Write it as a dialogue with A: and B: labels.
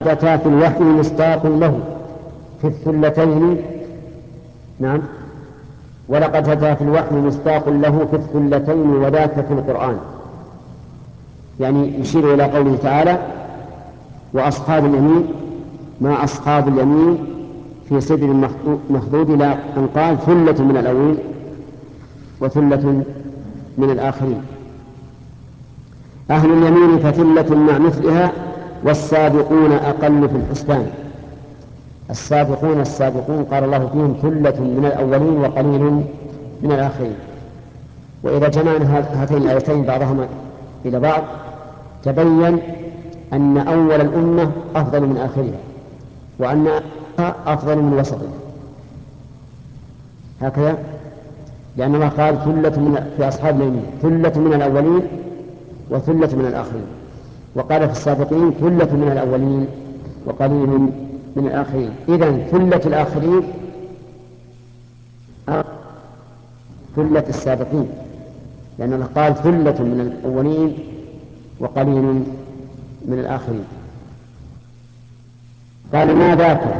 A: أتى في الوحي مصداق له في الثلتين. نعم، ولقد أتى في الوحي مصداق له في الثلتين وذاك في القرآن. يعني يشير إلى قوله تعالى: وأصحاب اليمين ما أصحاب اليمين في سدر مخضود، إلى أن قال: ثلة من الأولين وثلة من الآخرين. أهل اليمين فثلة مع مثلها، والسابقون أقل في الحسبان. السابقون قال الله فيهم: ثلة من الأولين وقليل من الآخرين. وإذا جمعنا هاتين الآيتين بعضهما إلى بعض تبين أن أول الأمة أفضل من آخرها، وأن أفضل من وسطها، هكذا، لأن الله قال في أصحاب اليمين ثلة من الأولين وثلة من الآخرين، وقال في السابقين: ثلة من الأولين وقليل من الآخرين. إذن ثلة الآخرين ثلة السابقين، لأن الله قال: ثلة من الأولين وقليل من الآخرين. قال: ما ذاك